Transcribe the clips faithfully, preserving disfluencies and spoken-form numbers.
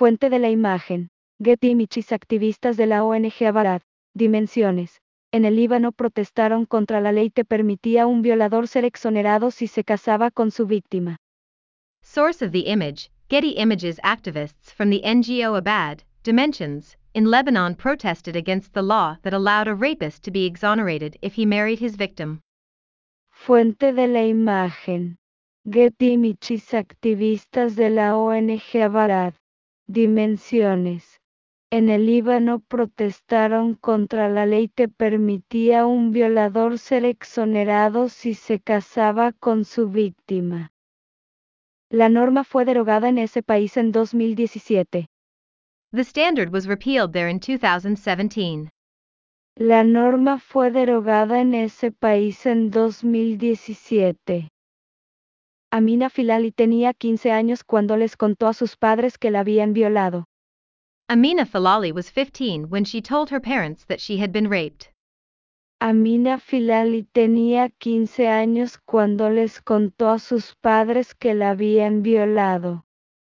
Fuente de la imagen. Getty Images. Activistas de la O N G Abarad. Dimensiones. En el Líbano protestaron contra la ley que permitía a un violador ser exonerado si se casaba con su víctima. Source of the image, Getty Images. Activists from the N G O Abad, Dimensions, in Lebanon protested against the law that allowed a rapist to be exonerated if he married his victim. Fuente de la imagen. Getty Images. Activistas de la O N G Abarad. Dimensiones. En el Líbano protestaron contra la ley que permitía a un violador ser exonerado si se casaba con su víctima. La norma fue derogada en ese país en dos mil diecisiete. The standard was repealed there in two thousand seventeen. La norma fue derogada en ese país en dos mil diecisiete. Amina Filali tenía quince años cuando les contó a sus padres que la habían violado. Amina Filali was fifteen when she told her parents that she had been raped. Amina Filali tenía quince años cuando les contó a sus padres que la habían violado.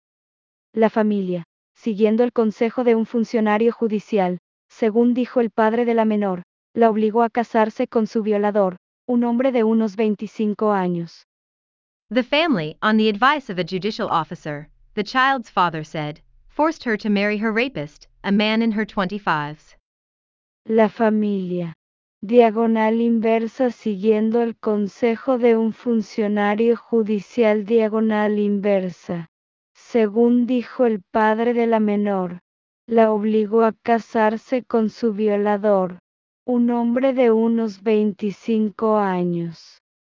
La familia, siguiendo el consejo de un funcionario judicial, según dijo el padre de la menor, la obligó a casarse con su violador, un hombre de unos veinticinco años. The family, on the advice of a judicial officer, the child's father said, forced her to marry her rapist, a man in her twenty-fives. La familia, diagonal inversa siguiendo el consejo de un funcionario judicial diagonal inversa. Según dijo el padre de la menor, la obligó a casarse con su violador, un hombre de unos veinticinco años.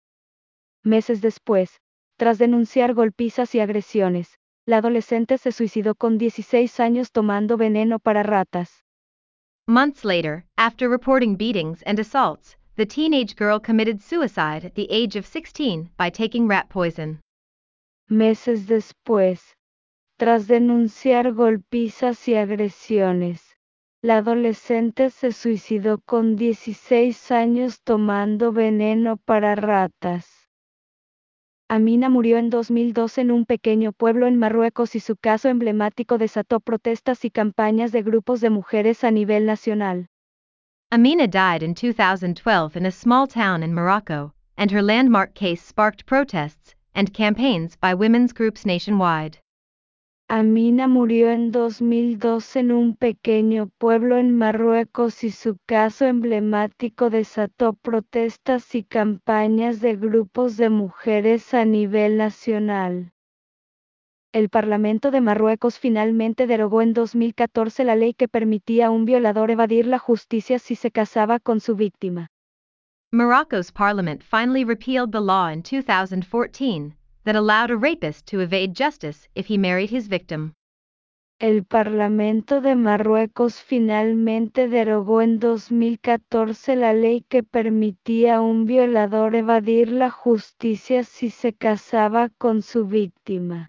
Meses después, tras denunciar golpizas y agresiones, la adolescente se suicidó con dieciséis años tomando veneno para ratas. Months later, after reporting beatings and assaults, the teenage girl committed suicide at the age of sixteen by taking rat poison. Meses después, tras denunciar golpizas y agresiones, la adolescente se suicidó con dieciséis años tomando veneno para ratas. Amina murió en dos mil doce en un pequeño pueblo en Marruecos y su caso emblemático desató protestas y campañas de grupos de mujeres a nivel nacional. Amina died in two thousand twelve in a small town in Morocco, and her landmark case sparked protests and campaigns by women's groups nationwide. Amina murió en dos mil doce en un pequeño pueblo en Marruecos y su caso emblemático desató protestas y campañas de grupos de mujeres a nivel nacional. El Parlamento de Marruecos finalmente derogó en dos mil catorce la ley que permitía a un violador evadir la justicia si se casaba con su víctima. Morocco's parliament finally repealed the law in two thousand fourteen that allowed a rapist to evade justice if he married his victim. El Parlamento de Marruecos finalmente derogó en dos mil catorce la ley que permitía a un violador evadir la justicia si se casaba con su víctima.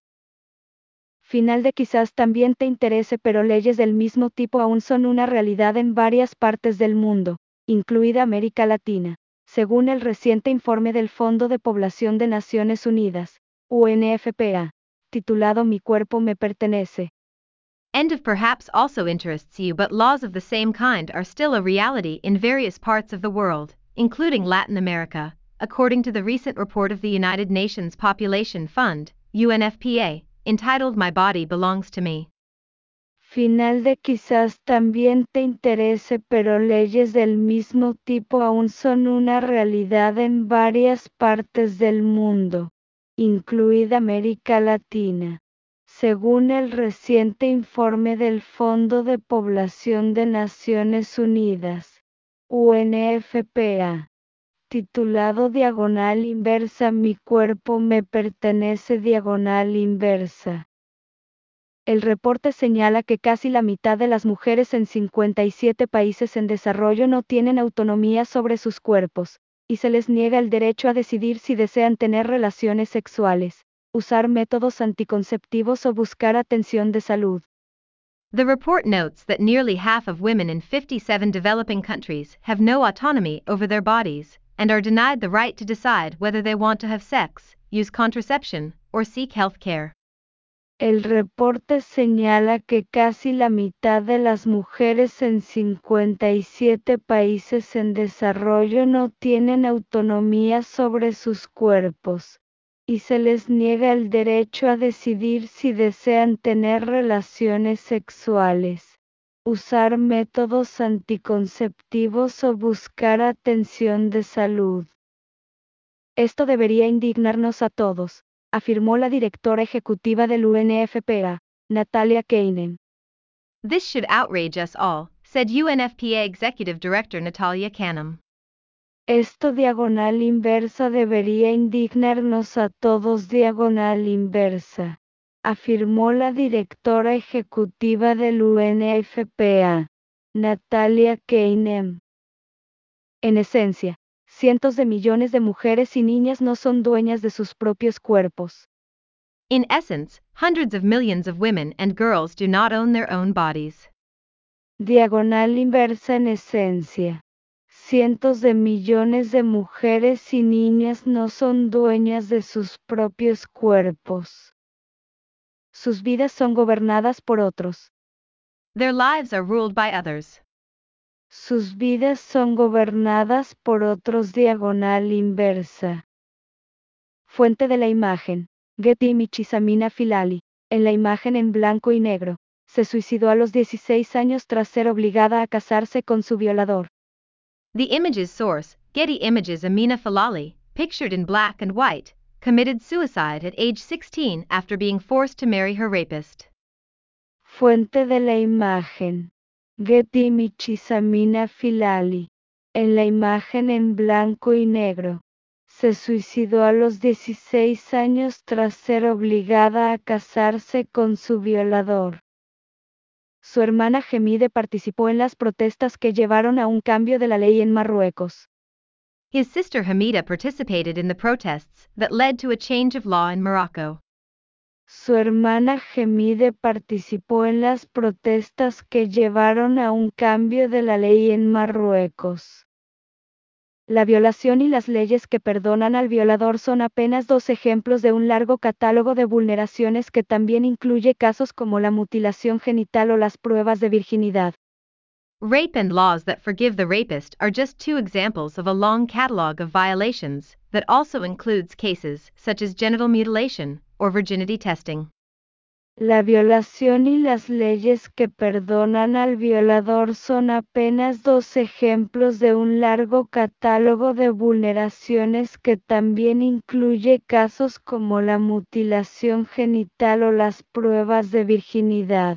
Final de quizás también te interese, pero leyes del mismo tipo aún son una realidad en varias partes del mundo, incluida América Latina, según el reciente informe del Fondo de Población de Naciones Unidas, U N F P A, titulado Mi cuerpo me pertenece. End of perhaps also interests you, but laws of the same kind are still a reality in various parts of the world, including Latin America, according to the recent report of the United Nations Population Fund, U N F P A, entitled My Body Belongs to Me. Final de quizás también te interese, pero leyes del mismo tipo aún son una realidad en varias partes del mundo, incluida América Latina, según el reciente informe del Fondo de Población de Naciones Unidas, U N F P A, titulado Diagonal Inversa Mi cuerpo me pertenece Diagonal Inversa. El reporte señala que casi la mitad de las mujeres en cincuenta y siete países en desarrollo no tienen autonomía sobre sus cuerpos, y se les niega el derecho a decidir si desean tener relaciones sexuales, usar métodos anticonceptivos o buscar atención de salud. The report notes that nearly half of women in fifty-seven developing countries have no autonomy over their bodies, and are denied the right to decide whether they want to have sex, use contraception, or seek health care. El reporte señala que casi la mitad de las mujeres en cincuenta y siete países en desarrollo no tienen autonomía sobre sus cuerpos, y se les niega el derecho a decidir si desean tener relaciones sexuales, usar métodos anticonceptivos o buscar atención de salud. Esto debería indignarnos a todos, afirmó la directora ejecutiva del U N F P A, Natalia Kanem. This should outrage us all, said U N F P A Executive Director Natalia Kanem. Esto diagonal inversa debería indignarnos a todos diagonal inversa, afirmó la directora ejecutiva del U N F P A, Natalia Kanem. En esencia, cientos de millones de mujeres y niñas no son dueñas de sus propios cuerpos. In essence, hundreds of millions of women and girls do not own their own bodies. Diagonal inversa en esencia. Cientos de millones de mujeres y niñas no son dueñas de sus propios cuerpos. Sus vidas son gobernadas por otros. Their lives are ruled by others. Sus vidas son gobernadas por otros diagonal inversa. Fuente de la imagen. Getty Images. Amina Filali. En la imagen en blanco y negro, se suicidó a los dieciséis años tras ser obligada a casarse con su violador. The image's source, Getty Images. Amina Filali, pictured in black and white, committed suicide at age sixteen after being forced to marry her rapist. Fuente de la imagen. Getty Images. Amina Filali. En la imagen en blanco y negro, se suicidó a los dieciséis años tras ser obligada a casarse con su violador. Su hermana Gemide participó en las protestas que llevaron a un cambio de la ley en Marruecos. His sister Hamida participated in the protests that led to a change of law in Morocco. Su hermana Gemide participó en las protestas que llevaron a un cambio de la ley en Marruecos. La violación y las leyes que perdonan al violador son apenas dos ejemplos de un largo catálogo de vulneraciones que también incluye casos como la mutilación genital o las pruebas de virginidad. Rape and laws that forgive the rapist are just two examples of a long catalog of violations that also includes cases such as genital mutilation or virginity testing. La violación y las leyes que perdonan al violador son apenas dos ejemplos de un largo catálogo de vulneraciones que también incluye casos como la mutilación genital o las pruebas de virginidad.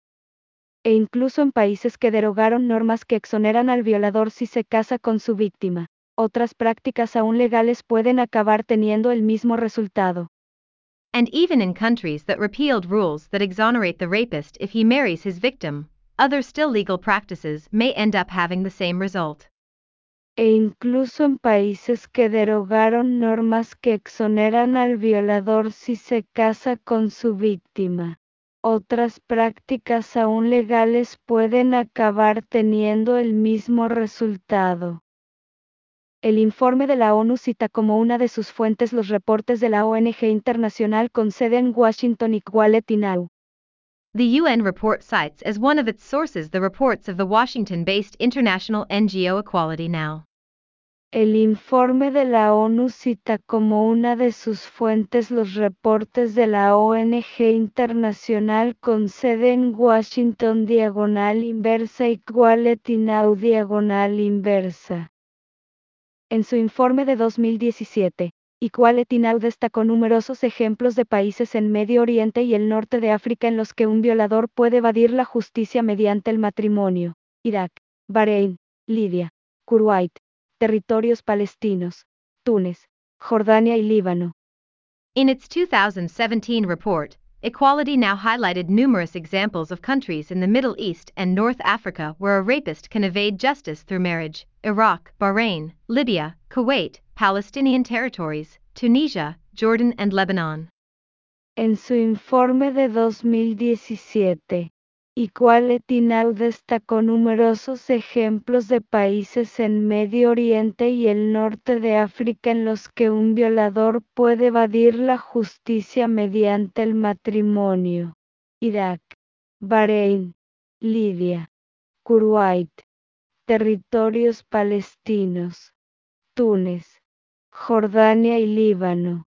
E incluso en países que derogaron normas que exoneran al violador si se casa con su víctima, otras prácticas aún legales pueden acabar teniendo el mismo resultado. And even in countries that repealed rules that exonerate the rapist if he marries his victim, other still legal practices may end up having the same result. E incluso en países que derogaron normas que exoneran al violador si se casa con su víctima, otras prácticas aún legales pueden acabar teniendo el mismo resultado. El informe de la ONU cita como una de sus fuentes los reportes de la O N G internacional con sede en Washington Equality Now. The U N report cites as one of its sources the reports of the Washington-based international N G O Equality Now. El informe de la ONU cita como una de sus fuentes los reportes de la O N G internacional con sede en Washington diagonal inversa Equality Now diagonal inversa. En su informe de dos mil diecisiete, Equality Now destacó numerosos ejemplos de países en Medio Oriente y el norte de África en los que un violador puede evadir la justicia mediante el matrimonio: Irak, Bahrein, Libia, Kuwait, territorios palestinos, Túnez, Jordania y Líbano. In its two thousand seventeen report, Equality Now highlighted numerous examples of countries in the Middle East and North Africa where a rapist can evade justice through marriage: Iraq, Bahrain, Libya, Kuwait, Palestinian territories, Tunisia, Jordan and Lebanon. En su informe de dos mil diecisiete, Equality Now destacó numerosos ejemplos de países en Medio Oriente y el norte de África en los que un violador puede evadir la justicia mediante el matrimonio. Irak, Bahrein, Libia, Kuwait, territorios palestinos, Túnez, Jordania y Líbano.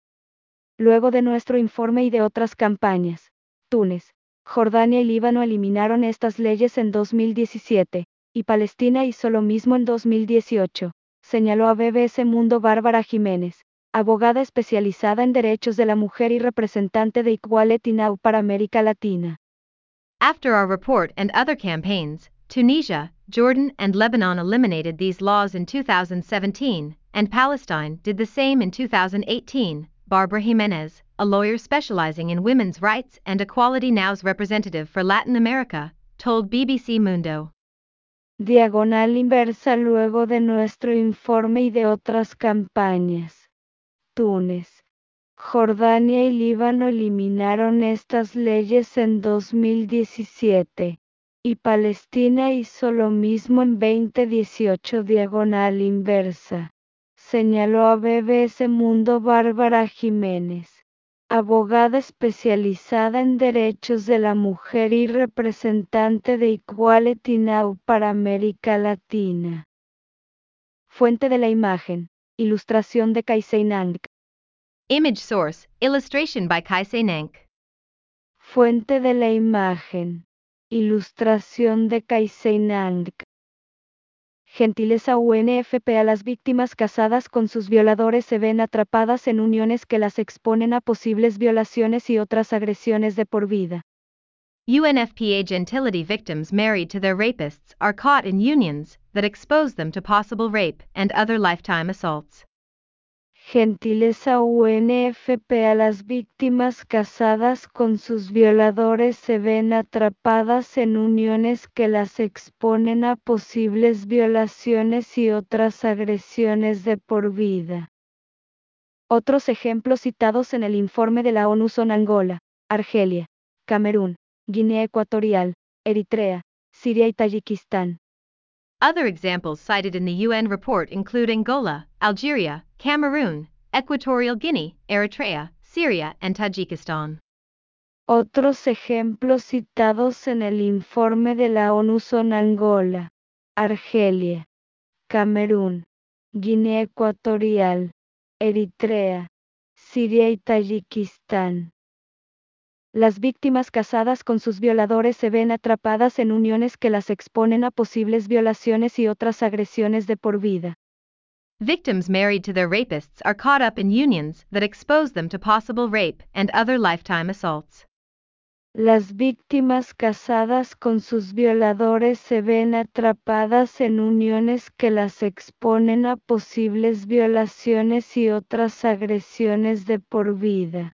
Luego de nuestro informe y de otras campañas, Túnez, Jordania y Líbano eliminaron estas leyes en dos mil diecisiete, y Palestina hizo lo mismo en dos mil dieciocho, señaló a B B S Mundo Bárbara Jiménez, abogada especializada en derechos de la mujer y representante de Equality Now para América Latina. After our report and other campaigns, Tunisia, Jordan, and Lebanon eliminated these laws in two thousand seventeen, and Palestine did the same in two thousand eighteen. Barbara Jimenez, a lawyer specializing in women's rights and Equality Now's representative for Latin America, told B B C Mundo. Diagonal inversa luego de nuestro informe y de otras campañas. Túnez, Jordania y Líbano eliminaron estas leyes en dos mil diecisiete, y Palestina hizo lo mismo en veinte dieciocho. Diagonal inversa, señaló a B B S Mundo Bárbara Jiménez, abogada especializada en derechos de la mujer y representante de Equality Now para América Latina. Fuente de la imagen, ilustración de Kaisei Nank. Image source, illustration by Kaisei Nank. Fuente de la imagen, ilustración de Kaisei Nank. Gentileza U N F P. A las víctimas casadas con sus violadores se ven atrapadas en uniones que las exponen a posibles violaciones y otras agresiones de por vida. U N F P A gentility victims married to their rapists are caught in unions that expose them to possible rape and other lifetime assaults. Gentileza U N F P. A las víctimas casadas con sus violadores se ven atrapadas en uniones que las exponen a posibles violaciones y otras agresiones de por vida. Otros ejemplos citados en el informe de la ONU son Angola, Argelia, Camerún, Guinea Ecuatorial, Eritrea, Siria y Tayikistán. Other examples cited in the U N report include Angola, Algeria, Cameroon, Equatorial Guinea, Eritrea, Syria, and Tajikistan. Otros ejemplos citados en el informe de la ONU son Angola, Argelia, Camerún, Guinea Ecuatorial, Eritrea, Siria y Tayikistán. Las víctimas casadas con sus violadores se ven atrapadas en uniones que las exponen a posibles violaciones y otras agresiones de por vida. Victims married to their rapists are caught up in unions that expose them to possible rape and other lifetime assaults. Las víctimas casadas con sus violadores se ven atrapadas en uniones que las exponen a posibles violaciones y otras agresiones de por vida.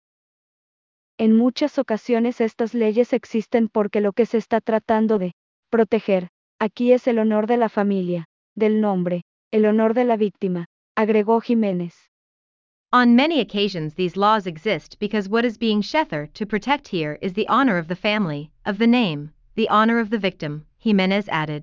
En muchas ocasiones estas leyes existen porque lo que se está tratando de proteger aquí es el honor de la familia, del nombre, el honor de la víctima, agregó Jiménez. On many occasions these laws exist because what is being sheather to protect here is the honor of the family, of the name, the honor of the victim, Jiménez added.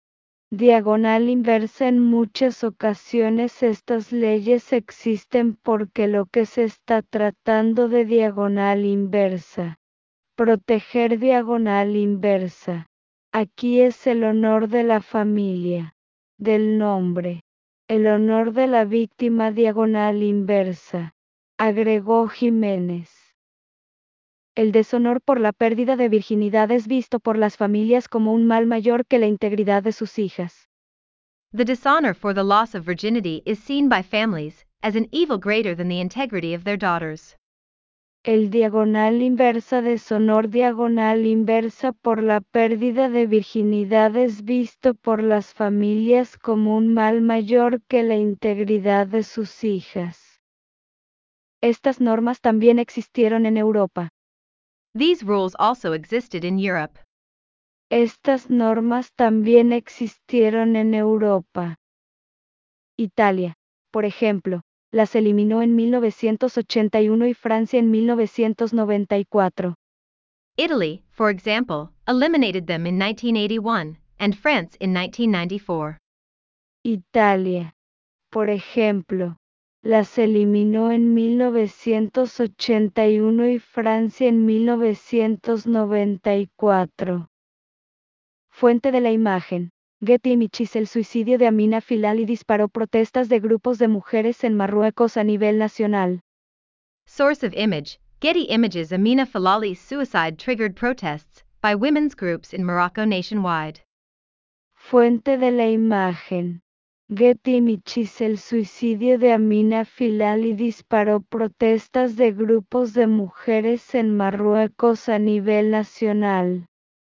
Diagonal inversa. En muchas ocasiones estas leyes existen porque lo que se está tratando de diagonal inversa. Proteger diagonal inversa. Aquí es el honor de la familia, del nombre, el honor de la víctima diagonal inversa, agregó Jiménez. El deshonor por la pérdida de virginidad es visto por las familias como un mal mayor que la integridad de sus hijas. The dishonor for the loss of virginity is seen by families as an evil greater than the integrity of their daughters. El diagonal inversa deshonor diagonal inversa por la pérdida de virginidad es visto por las familias como un mal mayor que la integridad de sus hijas. Estas normas también existieron en Europa. These rules also existed in Europe. Estas normas también existieron en Europa. Italia, por ejemplo, las eliminó en mil novecientos ochenta y uno y Francia en mil novecientos noventa y cuatro. Italy, for example, eliminated them in nineteen eighty-one, and France in nineteen ninety-four. Italia, por ejemplo, las eliminó en mil novecientos ochenta y uno y Francia en mil novecientos noventa y cuatro. Fuente de la imagen: Getty Images. El suicidio de Amina Filali disparó protestas de grupos de mujeres en Marruecos a nivel nacional. Source of image: Getty Images. Amina Filali's suicide triggered protests by women's groups in Morocco nationwide. Fuente de la imagen: Getty Images. El suicidio de Amina Filali disparó protestas de grupos de mujeres en Marruecos a nivel nacional.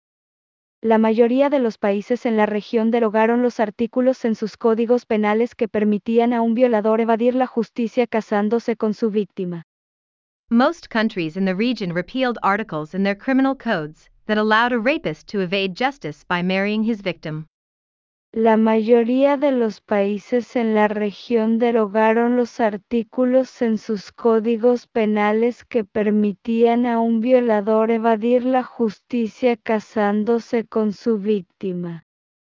La mayoría de los países en la región derogaron los artículos en sus códigos penales que permitían a un violador evadir la justicia casándose con su víctima. Most countries in the region repealed articles in their criminal codes that allowed a rapist to evade justice by marrying his victim. La mayoría de los países en la región derogaron los artículos en sus códigos penales que permitían a un violador evadir la justicia casándose con su víctima.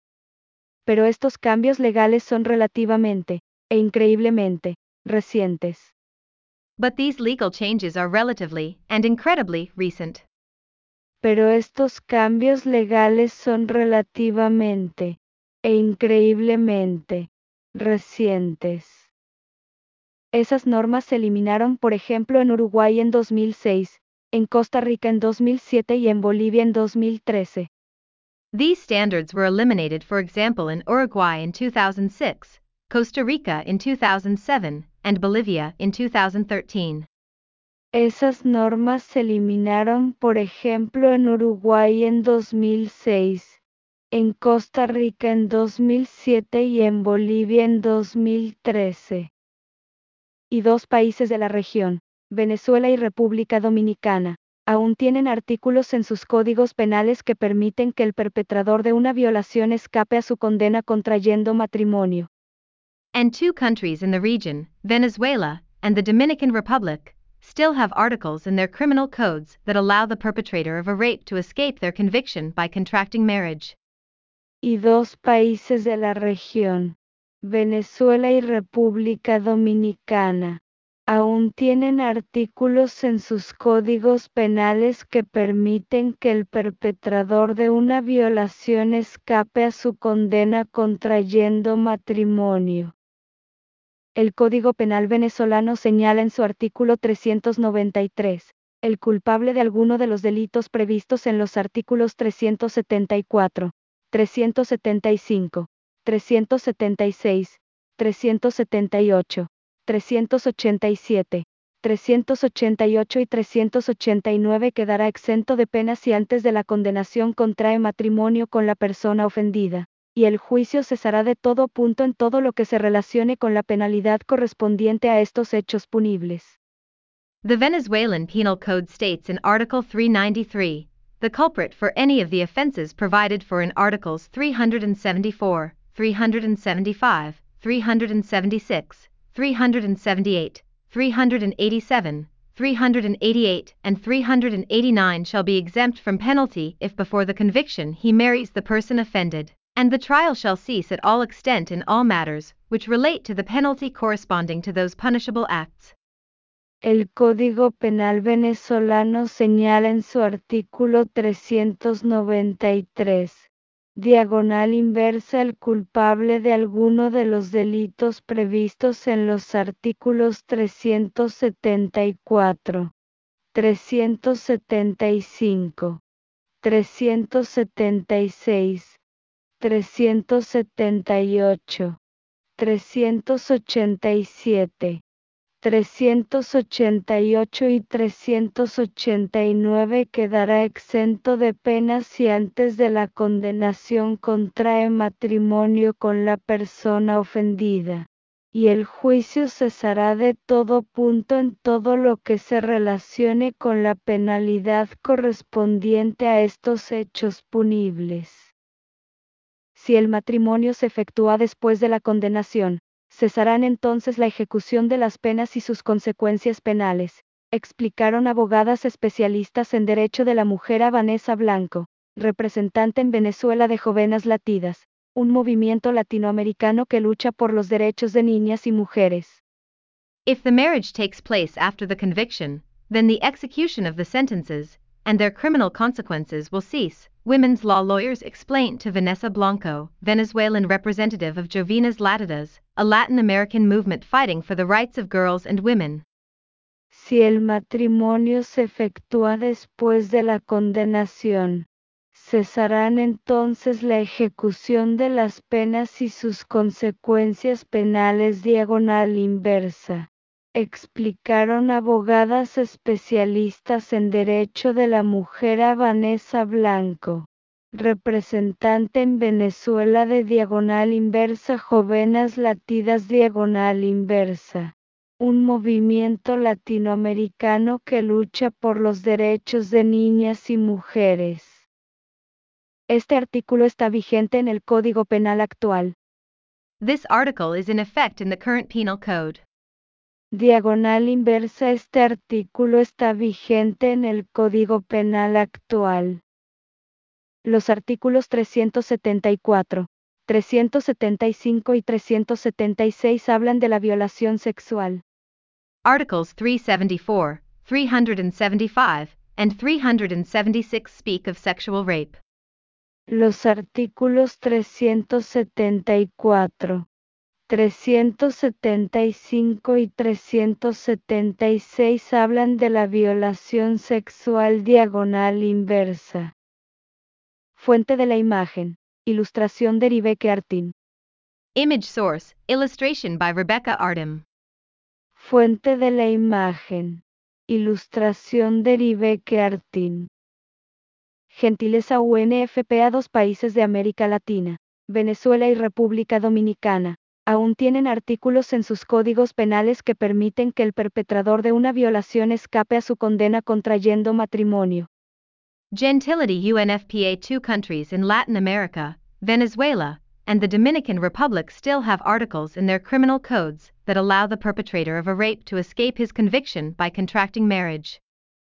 Pero estos cambios legales son relativamente, e increíblemente, recientes. But these legal changes are relatively and incredibly recent. Pero estos cambios legales son relativamente, e increíblemente, recientes. Esas normas se eliminaron, por ejemplo, en Uruguay en dos mil seis, en Costa Rica en dos mil siete y en Bolivia en dos mil trece. These standards were eliminated, for example, in Uruguay in two thousand six, Costa Rica in two thousand seven, and Bolivia in two thousand thirteen. Esas normas se eliminaron, por ejemplo, en Uruguay en dos mil seis, en Costa Rica en dos mil siete y en Bolivia en dos mil trece. Y dos países de la región, Venezuela y República Dominicana, aún tienen artículos en sus códigos penales que permiten que el perpetrador de una violación escape a su condena contrayendo matrimonio. And two countries in the region, Venezuela and the Dominican Republic, still have articles in their criminal codes that allow the perpetrator of a rape to escape their conviction by contracting marriage. Y dos países de la región, Venezuela y República Dominicana, aún tienen artículos en sus códigos penales que permiten que el perpetrador de una violación escape a su condena contrayendo matrimonio. El Código Penal venezolano señala en su artículo trescientos noventa y tres, el culpable de alguno de los delitos previstos en los artículos trescientos setenta y cuatro, trescientos setenta y cinco, trescientos setenta y seis, trescientos setenta y ocho, trescientos ochenta y siete, trescientos ochenta y ocho y trescientos ochenta y nueve quedará exento de pena si antes de la condenación contrae matrimonio con la persona ofendida, y el juicio cesará de todo punto en todo lo que se relacione con la penalidad correspondiente a estos hechos punibles. The Venezuelan Penal Code states in Article three ninety-three, the culprit for any of the offenses provided for in Articles three seventy-four, three seventy-five, three seventy-six, three seventy-eight, three eighty-seven, three eighty-eight, and three eighty-nine shall be exempt from penalty if before the conviction he marries the person offended, and the trial shall cease at all extent in all matters which relate to the penalty corresponding to those punishable acts. El Código Penal venezolano señala en su artículo trescientos noventa y tres, diagonal inversa, el culpable de alguno de los delitos previstos en los artículos trescientos setenta y cuatro, trescientos setenta y cinco, trescientos setenta y seis, trescientos setenta y ocho, trescientos ochenta y siete, trescientos ochenta y ocho y trescientos ochenta y nueve quedará exento de pena si antes de la condenación contrae matrimonio con la persona ofendida, y el juicio cesará de todo punto en todo lo que se relacione con la penalidad correspondiente a estos hechos punibles. Si el matrimonio se efectúa después de la condenación, cesarán entonces la ejecución de las penas y sus consecuencias penales, explicaron abogadas especialistas en derecho de la mujer a Vanessa Blanco, representante en Venezuela de Jóvenes Latidas, un movimiento latinoamericano que lucha por los derechos de niñas y mujeres. If the marriage takes place after the conviction, then the execution of the sentences and their criminal consequences will cease, women's law lawyers explained to Vanessa Blanco, Venezuelan representative of Jóvenes Latidas, a Latin American movement fighting for the rights of girls and women. Si el matrimonio se efectúa después de la condenación, cesarán entonces la ejecución de las penas y sus consecuencias penales diagonal inversa, explicaron abogadas especialistas en derecho de la mujer a Vanessa Blanco, representante en Venezuela de diagonal inversa Jóvenes Latidas diagonal inversa, un movimiento latinoamericano que lucha por los derechos de niñas y mujeres. Este artículo está vigente en el Código Penal actual. This article is in effect in the current penal code. Diagonal inversa. Este artículo está vigente en el Código Penal actual. Los artículos trescientos setenta y cuatro, trescientos setenta y cinco y trescientos setenta y seis hablan de la violación sexual. Articles three seventy-four, three seventy-five, and three seventy-six speak of sexual rape. Los artículos trescientos setenta y cuatro, trescientos setenta y cinco y trescientos setenta y seis hablan de la violación sexual diagonal inversa. Fuente de la imagen. Ilustración de Rebecca Artin. Image source, illustration by Rebecca Artim. Fuente de la imagen. Ilustración de Rebecca Artin. Gentileza U N F P A. Dos países de América Latina, Venezuela y República Dominicana, aún tienen artículos en sus códigos penales que permiten que el perpetrador de una violación escape a su condena contrayendo matrimonio. Gentility U N F P A. Two countries in Latin America, Venezuela, and the Dominican Republic still have articles in their criminal codes that allow the perpetrator of a rape to escape his conviction by contracting marriage.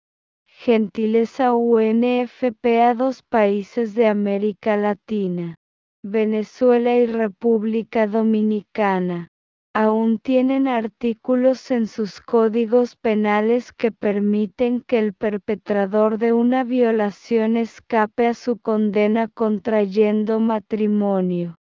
Gentileza U N F P A. Dos países de América Latina, Venezuela y República Dominicana, aún tienen artículos en sus códigos penales que permiten que el perpetrador de una violación escape a su condena contrayendo matrimonio.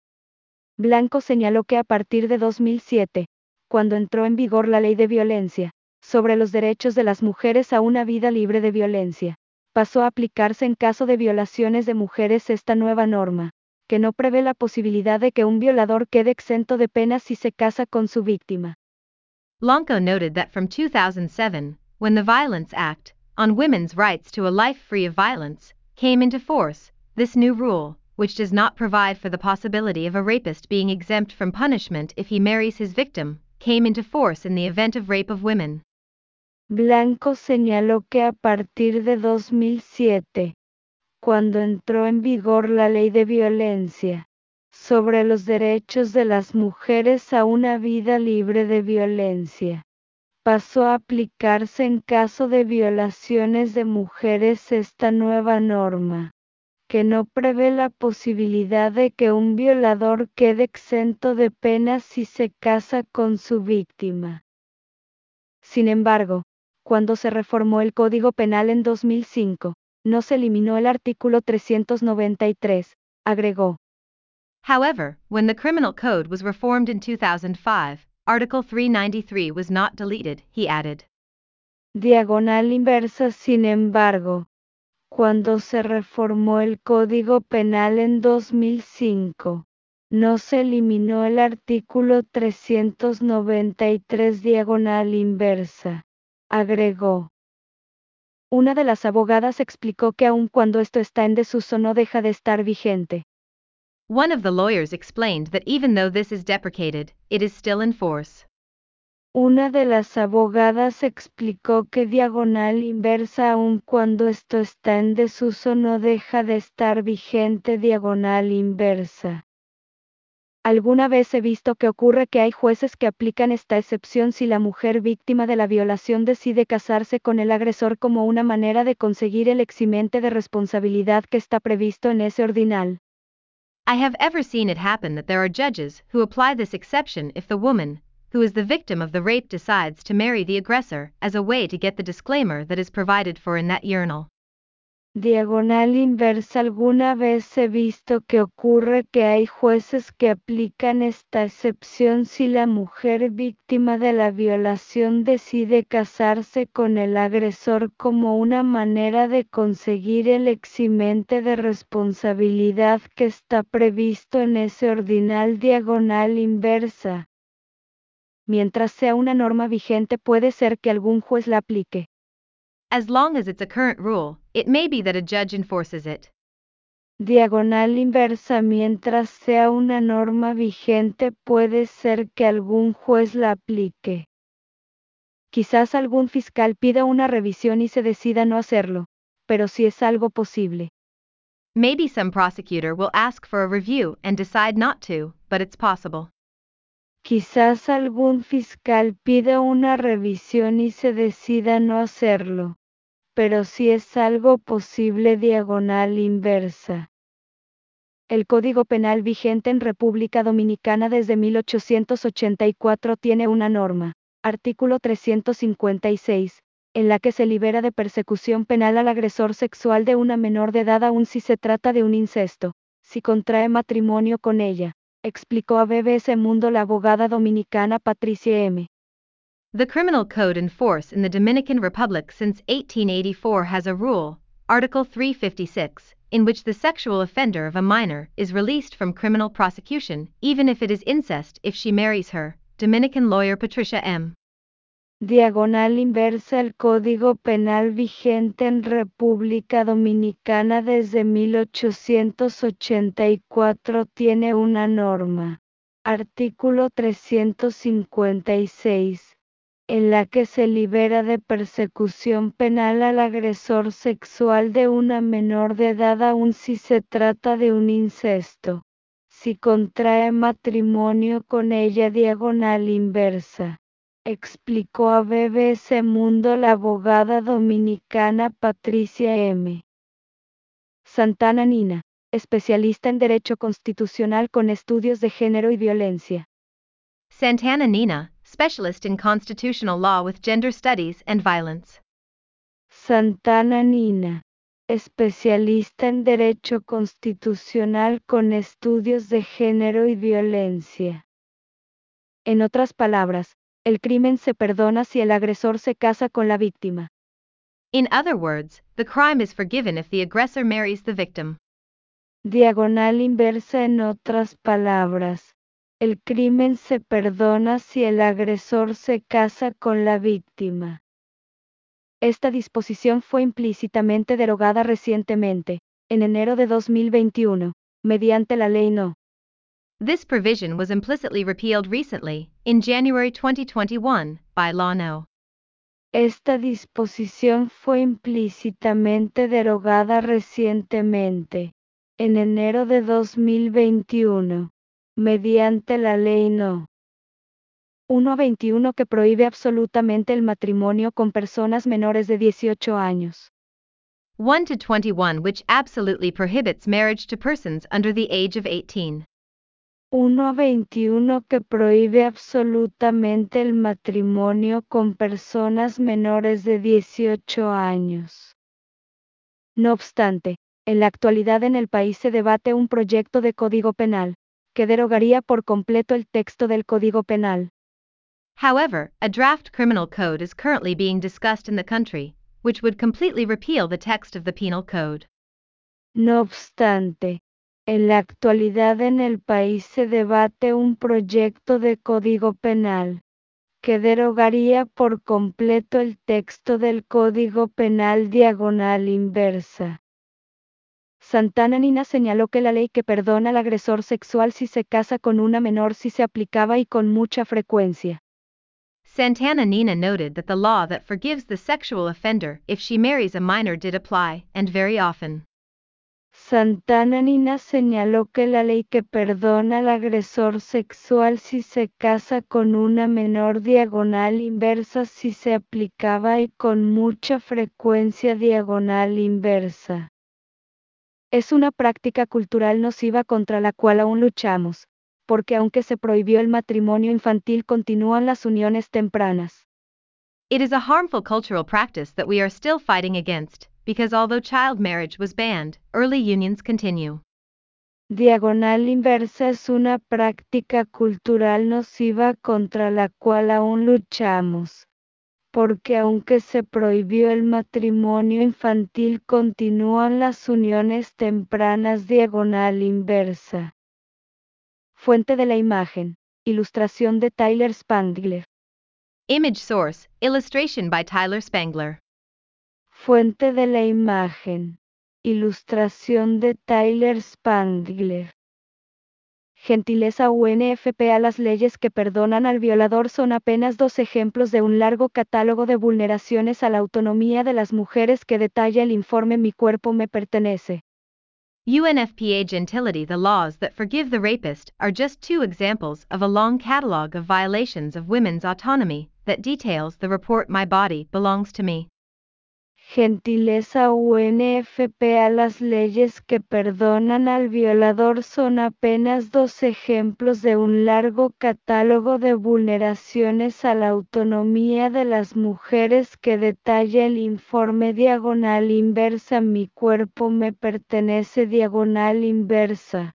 Blanco señaló que a partir de dos mil siete, cuando entró en vigor la Ley de Violencia sobre los derechos de las mujeres a una vida libre de violencia, pasó a aplicarse en caso de violaciones de mujeres esta nueva norma, que no prevé la posibilidad de que un violador quede exento de pena si se casa con su víctima. Blanco noted that from two thousand seven, when the Violence Act, on women's rights to a life free of violence, came into force, this new rule, which does not provide for the possibility of a rapist being exempt from punishment if he marries his victim, came into force in the event of rape of women. Blanco señaló que a partir de dos mil siete, cuando entró en vigor la Ley de Violencia sobre los derechos de las mujeres a una vida libre de violencia, pasó a aplicarse en caso de violaciones de mujeres esta nueva norma, que no prevé la posibilidad de que un violador quede exento de pena si se casa con su víctima. Sin embargo, cuando se reformó el Código Penal en dos mil cinco, no se eliminó el artículo trescientos noventa y tres, agregó. However, when the criminal code was reformed in two thousand five, Article three ninety-three was not deleted, he added. Diagonal inversa. Sin embargo, cuando se reformó el Código Penal en dos mil cinco, no se eliminó el artículo trescientos noventa y tres diagonal inversa, agregó. Una de las abogadas explicó que aun cuando esto está en desuso no deja de estar vigente. One of the lawyers explained that even though this is deprecated, it is still in force. Una de las abogadas explicó que diagonal inversa aun cuando esto está en desuso no deja de estar vigente diagonal inversa. Alguna vez he visto que ocurre que hay jueces que aplican esta excepción si la mujer víctima de la violación decide casarse con el agresor como una manera de conseguir el eximente de responsabilidad que está previsto en ese ordinal. I have ever seen it happen that there are judges who apply this exception if the woman, who is the victim of the rape, decides to marry the aggressor as a way to get the disclaimer that is provided for in that urinal. Diagonal inversa. Alguna vez he visto que ocurre que hay jueces que aplican esta excepción si la mujer víctima de la violación decide casarse con el agresor como una manera de conseguir el eximente de responsabilidad que está previsto en ese ordinal. Diagonal inversa. Mientras sea una norma vigente, puede ser que algún juez la aplique. As long as it's a current rule, it may be that a judge enforces it. Diagonal inversa. Mientras sea una norma vigente, puede ser que algún juez la aplique. Quizás algún fiscal pida una revisión y se decida no hacerlo, pero sí es algo posible. Maybe some prosecutor will ask for a review and decide not to, but it's possible. Quizás algún fiscal pida una revisión y se decida no hacerlo, pero sí es algo posible. Diagonal inversa. El Código Penal vigente en República Dominicana desde mil ochocientos ochenta y cuatro tiene una norma, artículo trescientos cincuenta y seis, en la que se libera de persecución penal al agresor sexual de una menor de edad aun si se trata de un incesto, si contrae matrimonio con ella, explicó a B B S Mundo la abogada dominicana Patricia M. The criminal code in force in the Dominican Republic since eighteen eighty-four has a rule, Article three fifty-six, in which the sexual offender of a minor is released from criminal prosecution, even if it is incest, if she marries her. Dominican lawyer Patricia M. Diagonal inversa. El Código Penal vigente en República Dominicana desde mil ochocientos ochenta y cuatro tiene una norma, artículo trescientos cincuenta y seis, en la que se libera de persecución penal al agresor sexual de una menor de edad aun si se trata de un incesto, si contrae matrimonio con ella. Diagonal inversa. Explicó a B B S Mundo la abogada dominicana Patricia M. Santana Nina, especialista en Derecho Constitucional con estudios de género y violencia. Santana Nina, specialist in constitutional law with gender studies and violence. Santana Nina, especialista en Derecho Constitucional con estudios de género y violencia. En otras palabras, el crimen se perdona si el agresor se casa con la víctima. In other words, the crime is forgiven if the aggressor marries the victim. Diagonal inversa. En otras palabras, el crimen se perdona si el agresor se casa con la víctima. Esta disposición fue implícitamente derogada recientemente, en enero de dos mil veintiuno, mediante la Ley No. This provision was implicitly repealed recently, in January twenty twenty-one, by Law No. Esta disposición fue implícitamente derogada recientemente, en enero de dos mil veintiuno, mediante la Ley No. uno veintiuno que prohíbe absolutamente el matrimonio con personas menores de dieciocho años. one to twenty-one which absolutely prohibits marriage to persons under the age of eighteen. uno veintiuno que prohíbe absolutamente el matrimonio con personas menores de dieciocho años. No obstante, en la actualidad en el país se debate un proyecto de Código Penal, que derogaría por completo el texto del Código Penal. However, a draft criminal code is currently being discussed in the country, which would completely repeal the text of the penal code. No obstante, en la actualidad en el país se debate un proyecto de Código Penal, que derogaría por completo el texto del Código Penal. Diagonal inversa. Santana Nina señaló que la ley que perdona al agresor sexual si se casa con una menor sí se aplicaba y con mucha frecuencia. Santana Nina noted that the law that forgives the sexual offender if she marries a minor did apply, and very often. Santana Nina señaló que la ley que perdona al agresor sexual si se casa con una menor diagonal inversa si se aplicaba y con mucha frecuencia diagonal inversa. Es una práctica cultural nociva contra la cual aún luchamos, porque aunque se prohibió el matrimonio infantil continúan las uniones tempranas. It is a harmful cultural practice that we are still fighting against, because although child marriage was banned, early unions continue. Diagonal inversa es una práctica cultural nociva contra la cual aún luchamos, porque aunque se prohibió el matrimonio infantil continúan las uniones tempranas diagonal inversa. Fuente de la imagen. Ilustración de Tyler Spangler. Image source, illustration by Tyler Spangler. Fuente de la imagen. Ilustración de Tyler Spangler. Gentileza U N F P A. Las leyes que perdonan al violador son apenas dos ejemplos de un largo catálogo de vulneraciones a la autonomía de las mujeres que detalla el informe Mi cuerpo me pertenece. U N F P A Gentility. The laws that forgive the rapist are just two examples of a long catalog of violations of women's autonomy that details the report My body belongs to me. Gentileza U N F P A. Las leyes que perdonan al violador son apenas dos ejemplos de un largo catálogo de vulneraciones a la autonomía de las mujeres que detalla el informe diagonal inversa Mi cuerpo me pertenece diagonal inversa.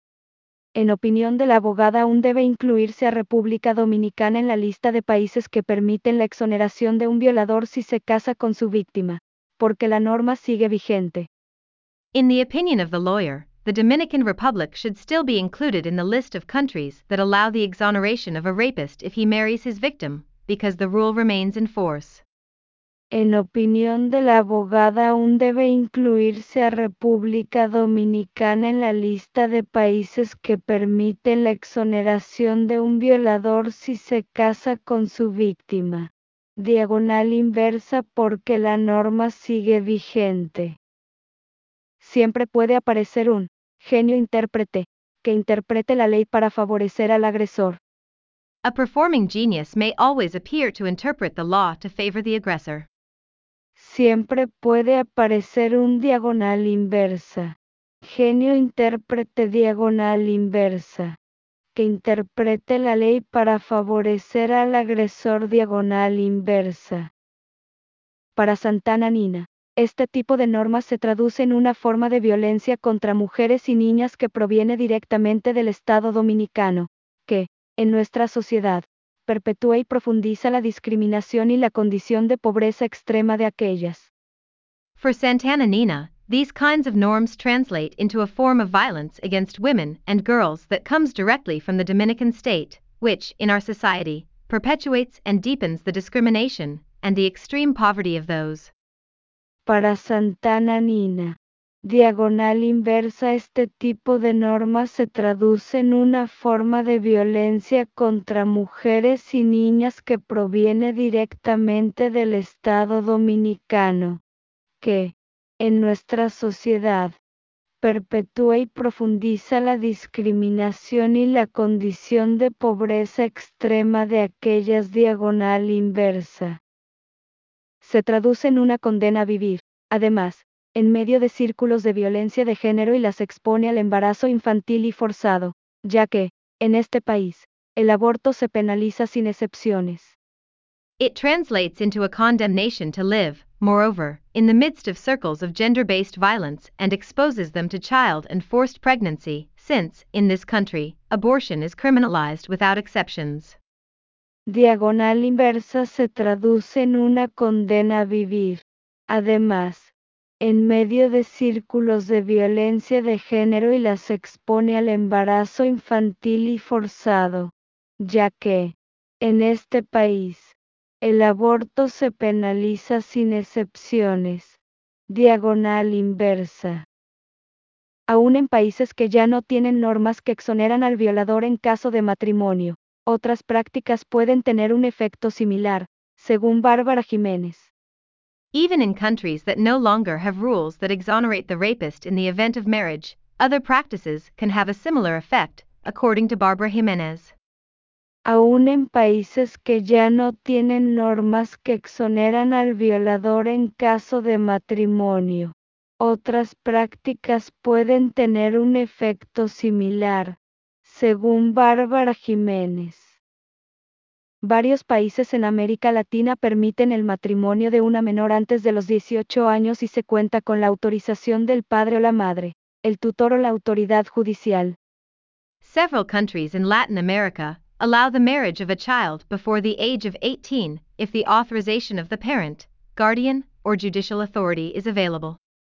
En opinión de la abogada, aún debe incluirse a República Dominicana en la lista de países que permiten la exoneración de un violador si se casa con su víctima, porque la norma sigue vigente. In the opinion of the lawyer, the Dominican Republic should still be included in the list of countries that allow the exoneration of a rapist if he marries his victim, because the rule remains in force. En opinión de la abogada, aún debe incluirse a República Dominicana en la lista de países que permiten la exoneración de un violador si se casa con su víctima. Diagonal inversa porque la norma sigue vigente. Siempre puede aparecer un genio intérprete que interprete la ley para favorecer al agresor. A performing genius may always appear to interpret the law to favor the aggressor. Siempre puede aparecer un diagonal inversa. Genio intérprete diagonal inversa. Que interprete la ley para favorecer al agresor diagonal inversa. Para Santana Nina, este tipo de normas se traduce en una forma de violencia contra mujeres y niñas que proviene directamente del Estado dominicano, que, en nuestra sociedad, perpetúa y profundiza la discriminación y la condición de pobreza extrema de aquellas. For Santana Nina, these kinds of norms translate into a form of violence against women and girls that comes directly from the Dominican state, which, in our society, perpetuates and deepens the discrimination and the extreme poverty of those. Para Santana Nina, diagonal inversa, este tipo de normas se traduce en una forma de violencia contra mujeres y niñas que proviene directamente del Estado dominicano, que, en nuestra sociedad, perpetúa y profundiza la discriminación y la condición de pobreza extrema de aquellas diagonal inversa. Se traduce en una condena a vivir, además, en medio de círculos de violencia de género y las expone al embarazo infantil y forzado, ya que, en este país, el aborto se penaliza sin excepciones. It translates into a condemnation to live, moreover, in the midst of circles of gender-based violence and exposes them to child and forced pregnancy, since, in this country, abortion is criminalized without exceptions. Diagonal inversa se traduce en una condena a vivir. Además, en medio de círculos de violencia de género y las expone al embarazo infantil y forzado, ya que, en este país, el aborto se penaliza sin excepciones. Diagonal inversa. Aún en países que ya no tienen normas que exoneran al violador en caso de matrimonio, otras prácticas pueden tener un efecto similar, según Bárbara Jiménez. Even in countries that no longer have rules that exonerate the rapist in the event of marriage, other practices can have a similar effect, according to Barbara Jimenez. Aún en países que ya no tienen normas que exoneran al violador en caso de matrimonio, otras prácticas pueden tener un efecto similar, según Bárbara Jiménez. Varios países en América Latina permiten el matrimonio de una menor antes de los dieciocho años y se cuenta con la autorización del padre o la madre, el tutor o la autoridad judicial. Several countries in Latin America allow the marriage of a child before the age of eighteen if the authorization of the parent, guardian, or judicial authority is available.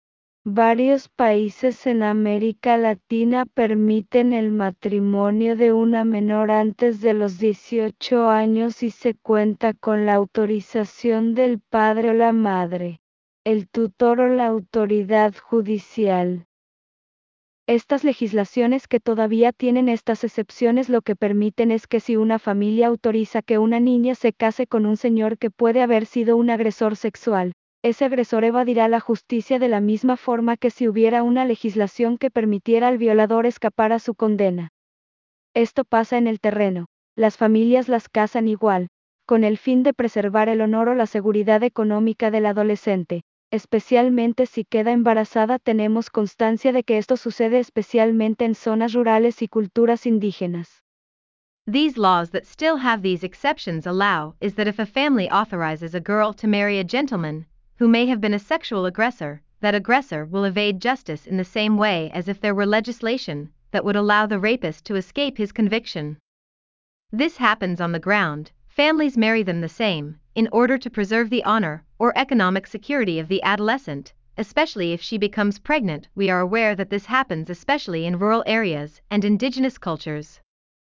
Varios países en América Latina permiten el matrimonio de una menor antes de los dieciocho años y se cuenta con la autorización del padre o la madre, el tutor o la autoridad judicial. Estas legislaciones que todavía tienen estas excepciones lo que permiten es que si una familia autoriza que una niña se case con un señor que puede haber sido un agresor sexual, ese agresor evadirá la justicia de la misma forma que si hubiera una legislación que permitiera al violador escapar a su condena. Esto pasa en el terreno. Las familias las casan igual, con el fin de preservar el honor o la seguridad económica del adolescente. Especialmente si queda embarazada, tenemos constancia de que esto sucede especialmente en zonas rurales y culturas indígenas. These laws that still have these exceptions allow is that if a family authorizes a girl to marry a gentleman who may have been a sexual aggressor, that aggressor will evade justice in the same way as if there were legislation that would allow the rapist to escape his conviction. This happens on the ground. Families marry them the same, in order to preserve the honor or economic security of the adolescent, especially if she becomes pregnant. We are aware that this happens especially in rural areas and indigenous cultures.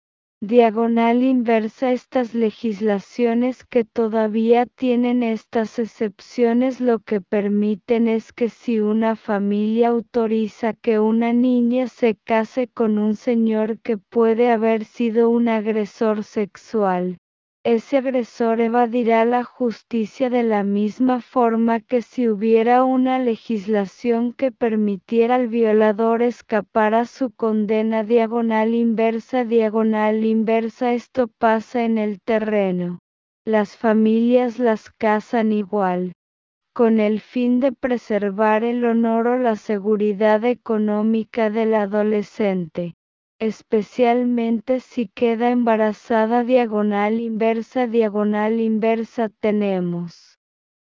Diagonal inversa. Estas legislaciones que todavía tienen estas excepciones lo que permiten es que si una familia autoriza que una niña se case con un señor que puede haber sido un agresor sexual, ese agresor evadirá la justicia de la misma forma que si hubiera una legislación que permitiera al violador escapar a su condena. Diagonal inversa. Diagonal inversa. Esto pasa en el terreno. Las familias las casan igual, con el fin de preservar el honor o la seguridad económica del adolescente, especialmente si queda embarazada. Diagonal inversa. Diagonal inversa. Tenemos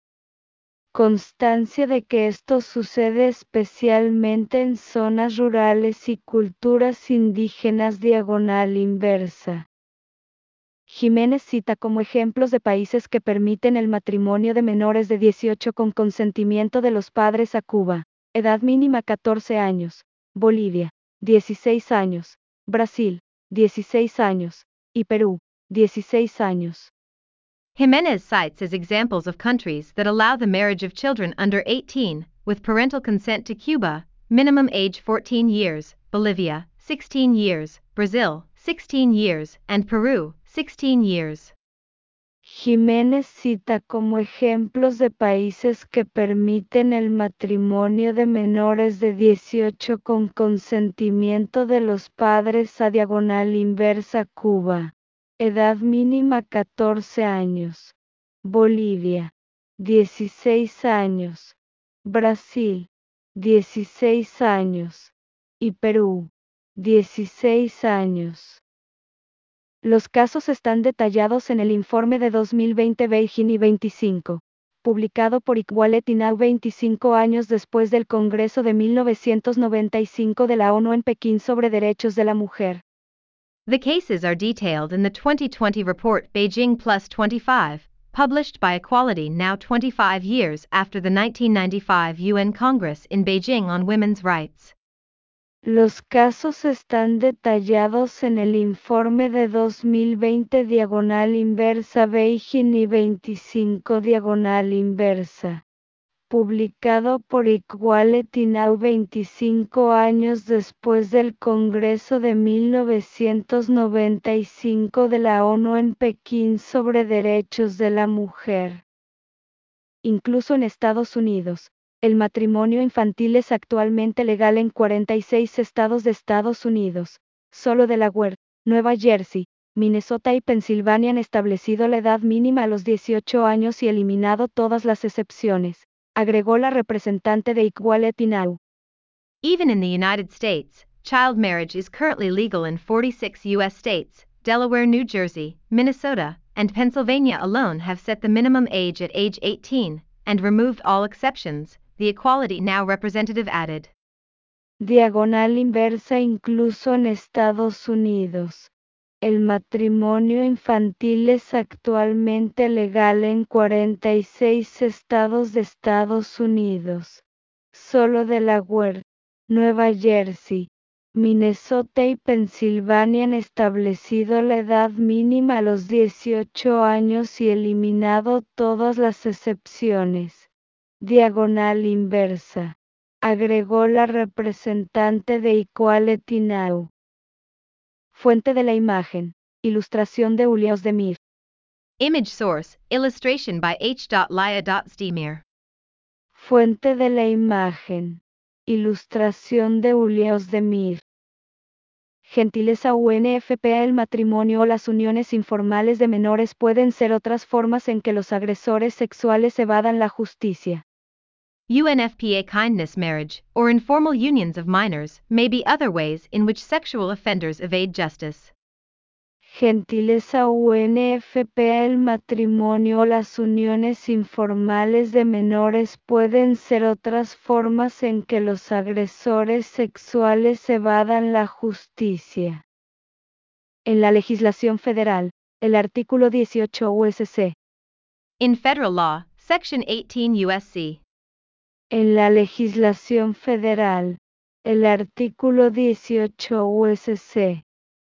constancia de que esto sucede especialmente en zonas rurales y culturas indígenas. Diagonal inversa. Jiménez cita como ejemplos de países que permiten el matrimonio de menores de dieciocho con consentimiento de los padres a Cuba, edad mínima catorce años, Bolivia, dieciséis años, Brasil, dieciséis años, y Perú, dieciséis años. Jimenez cites as examples of countries that allow the marriage of children under eighteen, with parental consent to Cuba, minimum age fourteen years, Bolivia, sixteen years, Brazil, sixteen years, and Peru, sixteen years. Jiménez cita como ejemplos de países que permiten el matrimonio de menores de dieciocho con consentimiento de los padres a diagonal inversa. Cuba, edad mínima catorce años, Bolivia, dieciséis años, Brasil, dieciséis años, y Perú, dieciséis años. Los casos están detallados en el informe de dos mil veinte Beijing y veinticinco, publicado por Equality Now veinticinco años después del Congreso de mil novecientos noventa y cinco de la ONU en Pekín sobre derechos de la mujer. The cases are detailed in the twenty twenty report Beijing Plus twenty-five, published by Equality Now twenty-five years after the nineteen ninety-five U N Congress in Beijing on women's rights. Los casos están detallados en el informe de dos mil veinte diagonal inversa Beijing y veinticinco diagonal inversa, publicado por Equality Now veinticinco años después del Congreso de mil novecientos noventa y cinco de la ONU en Pekín sobre derechos de la mujer. incluso en Estados Unidos. El matrimonio infantil es actualmente legal en cuarenta y seis estados de Estados Unidos. Solo Delaware, Nueva Jersey, Minnesota y Pensilvania han establecido la edad mínima a los dieciocho años y eliminado todas las excepciones, agregó la representante de Equality Now. Even in the United States, child marriage is currently legal in forty-six U S states. Delaware, New Jersey, Minnesota, and Pennsylvania alone have set the minimum age at age eighteen, and removed all exceptions, the Equality Now representative added. Diagonal inversa incluso en Estados Unidos. El matrimonio infantil es actualmente legal en cuarenta y seis estados de Estados Unidos. Solo Delaware, Nueva Jersey, Minnesota y Pensilvania han establecido la edad mínima a los dieciocho años y eliminado todas las excepciones. Diagonal inversa, agregó la representante de Equality Now. Fuente de la imagen. Ilustración de Uliaus Demir. Image source, illustration by H. Lya Stemir. Fuente de la imagen. Ilustración de Uliaus Demir. Gentileza U N F P A. El matrimonio o las uniones informales de menores pueden ser otras formas en que los agresores sexuales evadan la justicia. U N F P A kindness marriage, or informal unions of minors, may be other ways in which sexual offenders evade justice. Gentileza U N F P A. El matrimonio o las uniones informales de menores pueden ser otras formas en que los agresores sexuales evadan la justicia. En la legislación federal, el artículo dieciocho U S C. In federal law, Section eighteen U S C. En la legislación federal, el artículo dieciocho U S C.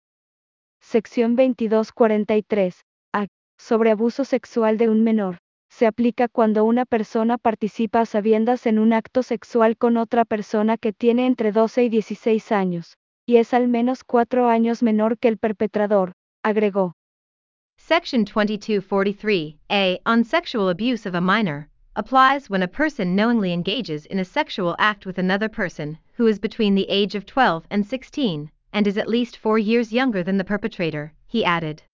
Sección veintidós cuarenta y tres, A. Sobre abuso sexual de un menor. Se aplica cuando una persona participa a sabiendas en un acto sexual con otra persona que tiene entre doce y dieciséis años, y es al menos cuatro años menor que el perpetrador, agregó. Section twenty-two forty-three, A. On sexual abuse of a minor, applies when a person knowingly engages in a sexual act with another person who is between the age of twelve and sixteen, and is at least four years younger than the perpetrator, he added.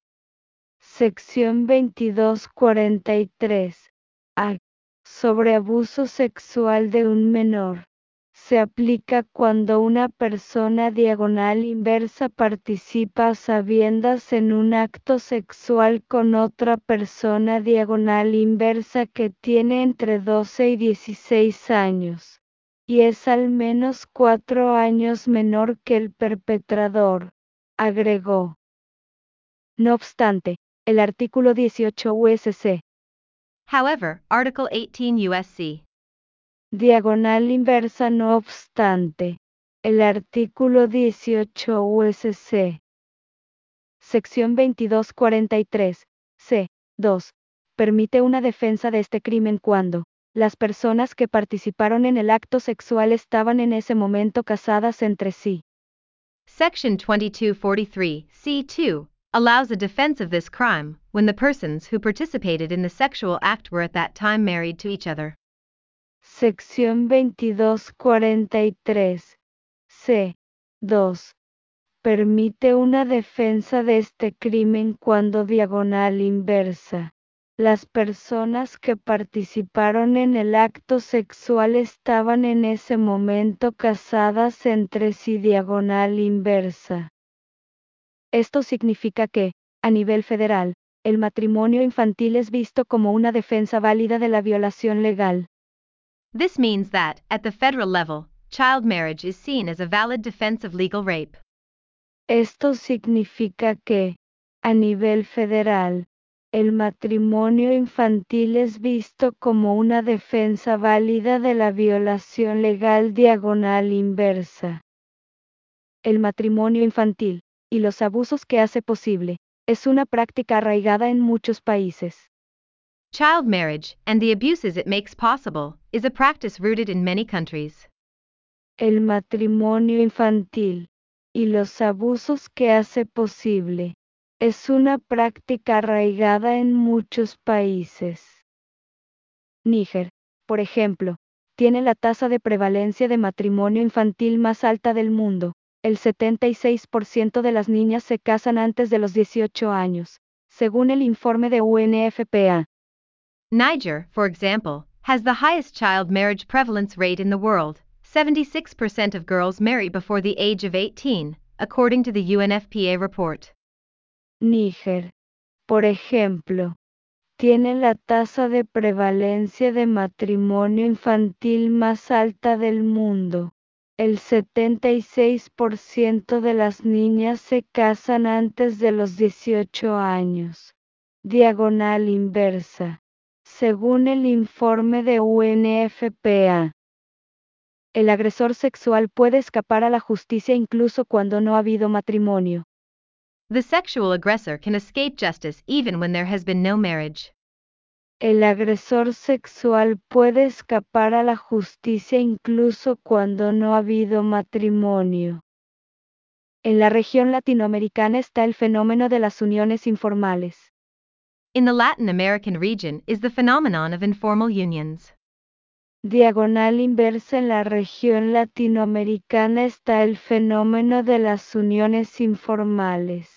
Sección veintidós cuarenta y tres. A. Sobre abuso sexual de un menor. Se aplica cuando una persona diagonal inversa participa a sabiendas en un acto sexual con otra persona diagonal inversa que tiene entre doce y dieciséis años, y es al menos cuatro años menor que el perpetrador, agregó. No obstante, el artículo dieciocho U S C. However, Article eighteen U S C. Diagonal inversa. No obstante, el artículo dieciocho U S C. Sección veintidós cuarenta y tres, C, dos. Permite una defensa de este crimen cuando las personas que participaron en el acto sexual estaban en ese momento casadas entre sí. Section twenty-two forty-three, C two, allows a defense of this crime when the persons who participated in the sexual act were at that time married to each other. Sección veintidós cuarenta y tres, C, dos. Permite una defensa de este crimen cuando diagonal inversa. Las personas que participaron en el acto sexual estaban en ese momento casadas entre sí diagonal inversa. Esto significa que, a nivel federal, el matrimonio infantil es visto como una defensa válida de la violación legal. This means that, at the federal level, child marriage is seen as a valid defense of legal rape. Esto significa que, a nivel federal, el matrimonio infantil es visto como una defensa válida de la violación legal diagonal inversa. El matrimonio infantil, y los abusos que hace posible, es una práctica arraigada en muchos países. Child marriage, and the abuses it makes possible, is a practice rooted in many countries. El matrimonio infantil, y los abusos que hace posible, es una práctica arraigada en muchos países. Níger, por ejemplo, tiene la tasa de prevalencia de matrimonio infantil más alta del mundo. El setenta y seis por ciento de las niñas se casan antes de los dieciocho años, según el informe de U N F P A. Niger, for example, has the highest child marriage prevalence rate in the world. seventy-six percent of girls marry before the age of eighteen, according to the U N F P A report. Níger, por ejemplo, tiene la tasa de prevalencia de matrimonio infantil más alta del mundo. El setenta y seis por ciento de las niñas se casan antes de los dieciocho años. Diagonal inversa. Según el informe de U N F P A, el agresor sexual puede escapar a la justicia incluso cuando no ha habido matrimonio. The sexual aggressor can escape justice even when there has been no marriage. El agresor sexual puede escapar a la justicia incluso cuando no ha habido matrimonio. En la región latinoamericana está el fenómeno de las uniones informales. In the Latin American region is the phenomenon of informal unions. Diagonal inversa. En la región latinoamericana está el fenómeno de las uniones informales.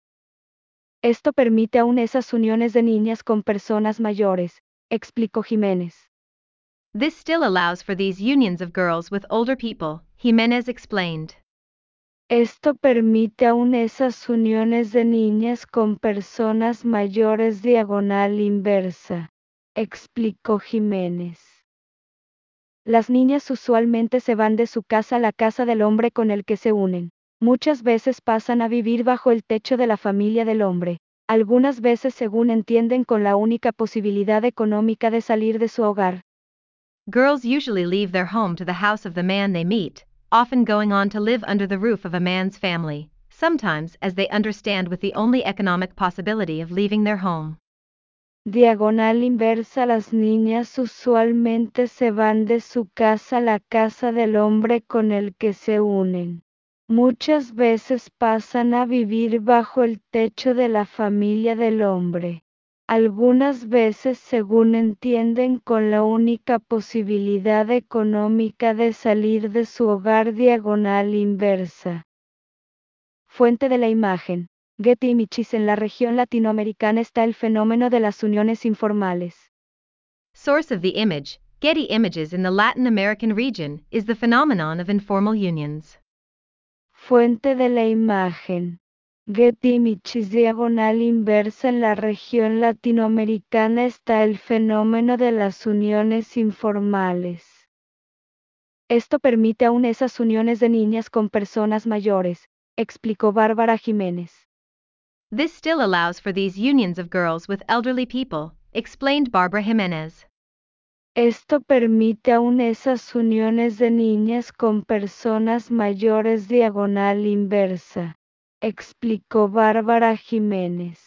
Esto permite aún esas uniones de niñas con personas mayores, explicó Jiménez. This still allows for these unions of girls with older people, Jiménez explained. Esto permite aún esas uniones de niñas con personas mayores. Diagonal inversa, explicó Jiménez. Las niñas usualmente se van de su casa a la casa del hombre con el que se unen. Muchas veces pasan a vivir bajo el techo de la familia del hombre. Algunas veces, según entienden, con la única posibilidad económica de salir de su hogar. Girls usually leave their home to the house of the man they meet, often going on to live under the roof of a man's family, sometimes as they understand with the only economic possibility of leaving their home. Diagonal inversa. Las niñas usualmente se van de su casa a la casa del hombre con el que se unen. Muchas veces pasan a vivir bajo el techo de la familia del hombre. Algunas veces, según entienden, con la única posibilidad económica de salir de su hogar. Diagonal inversa. Fuente de la imagen. Getty Images. En la región latinoamericana está el fenómeno de las uniones informales. Source of the image, Getty Images. In the Latin American region is the phenomenon of informal unions. Fuente de la imagen. Getty Images. Diagonal inversa. En la región latinoamericana está el fenómeno de las uniones informales. Esto permite aún esas uniones de niñas con personas mayores, explicó Bárbara Jiménez. This still allows for these unions of girls with elderly people, explained Barbara Jiménez. Esto permite aún esas uniones de niñas con personas mayores. Diagonal inversa, explicó Bárbara Jiménez.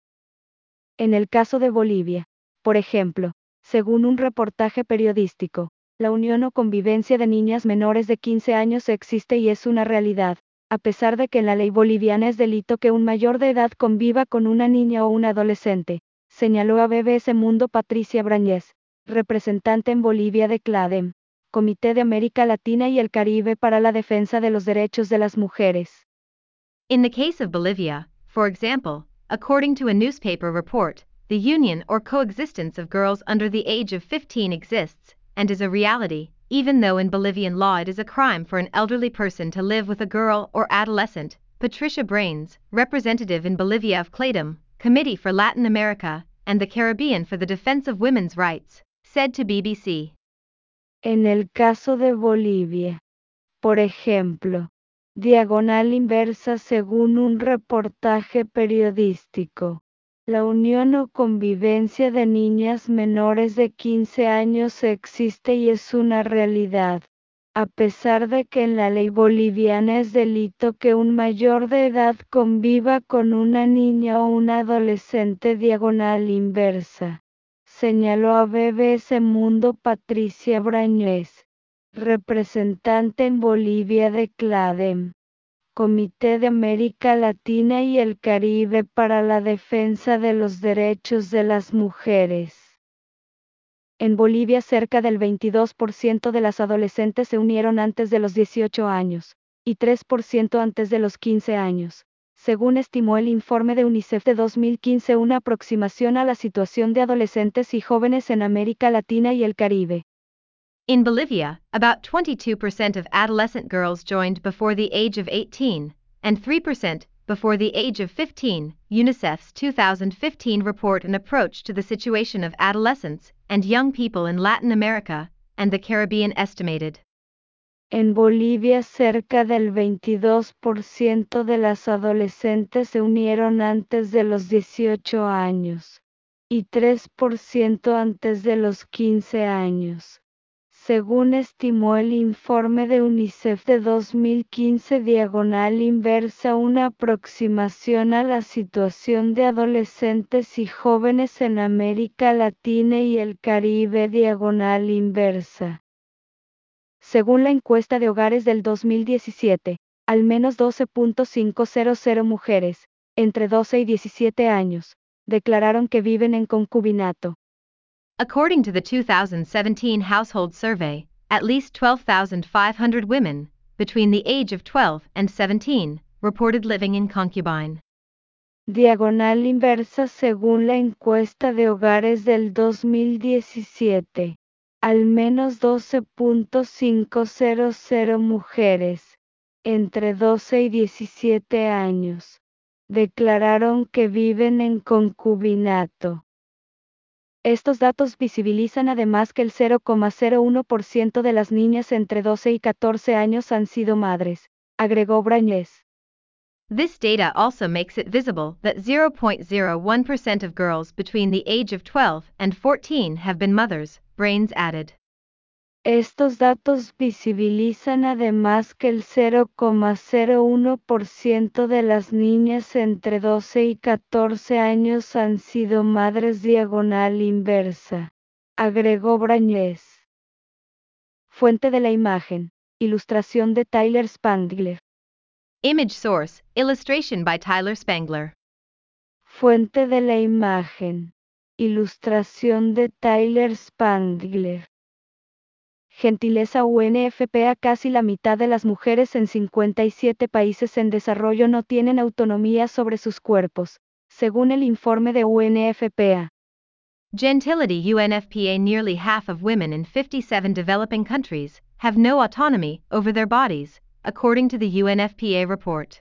En el caso de Bolivia, por ejemplo, según un reportaje periodístico, la unión o convivencia de niñas menores de quince años existe y es una realidad, a pesar de que en la ley boliviana es delito que un mayor de edad conviva con una niña o un adolescente, señaló a B B S Mundo Patricia Brañez, representante en Bolivia de CLADEM, Comité de América Latina y el Caribe para la Defensa de los Derechos de las Mujeres. In the case of Bolivia, for example, according to a newspaper report, the union or coexistence of girls under the age of fifteen exists, and is a reality, even though in Bolivian law it is a crime for an elderly person to live with a girl or adolescent. Patricia Brains, representative in Bolivia of CLADEM, Committee for Latin America and the Caribbean for the Defense of Women's Rights, said to B B C. En el caso de Bolivia, por ejemplo, diagonal inversa. Según un reportaje periodístico, la unión o convivencia de niñas menores de quince años existe y es una realidad, a pesar de que en la ley boliviana es delito que un mayor de edad conviva con una niña o un adolescente. Diagonal inversa, señaló a B B S Mundo Patricia Brañez, representante en Bolivia de CLADEM, Comité de América Latina y el Caribe para la Defensa de los Derechos de las Mujeres. En Bolivia cerca del veintidós por ciento de las adolescentes se unieron antes de los dieciocho años, y tres por ciento antes de los quince años. Según estimó el informe de UNICEF de dos mil quince, una aproximación a la situación de adolescentes y jóvenes en América Latina y el Caribe. In Bolivia, about twenty-two percent of adolescent girls joined before the age of eighteen, and three percent before the age of fifteen. UNICEF's two thousand fifteen report an approach to the situation of adolescents and young people in Latin America and the Caribbean estimated. En Bolivia cerca del veintidós por ciento de las adolescentes se unieron antes de los dieciocho años, y tres por ciento antes de los quince años. Según estimó el informe de UNICEF de dos mil quince diagonal inversa, una aproximación a la situación de adolescentes y jóvenes en América Latina y el Caribe diagonal inversa. Según la encuesta de hogares del dos mil diecisiete, al menos doce punto quinientas mujeres, entre doce y diecisiete años, declararon que viven en concubinato. According to the two thousand seventeen household survey, at least twelve thousand five hundred women, between the age of twelve and seventeen, reported living in concubine. Diagonal inversa. Según la encuesta de hogares del dos mil diecisiete, al menos doce punto quinientas mujeres, entre doce y diecisiete años, declararon que viven en concubinato. Estos datos visibilizan además que el cero coma cero uno por ciento de las niñas entre doce y catorce años han sido madres, agregó Brañez. This data also makes it visible that zero point zero one percent of girls between the age of twelve and fourteen have been mothers, Brains added. Estos datos visibilizan además que el cero coma cero uno por ciento de las niñas entre doce y catorce años han sido madres diagonal inversa, agregó Brañez. Fuente de la imagen. Ilustración de Tyler Spangler. Image source, illustration by Tyler Spangler. Fuente de la imagen. Ilustración de Tyler Spangler. Gentileza U N F P A. Casi la mitad de las mujeres en cincuenta y siete países en desarrollo no tienen autonomía sobre sus cuerpos, según el informe de U N F P A. Gentility U N F P A. Nearly half of women in fifty-seven developing countries have no autonomy over their bodies, according to the U N F P A report.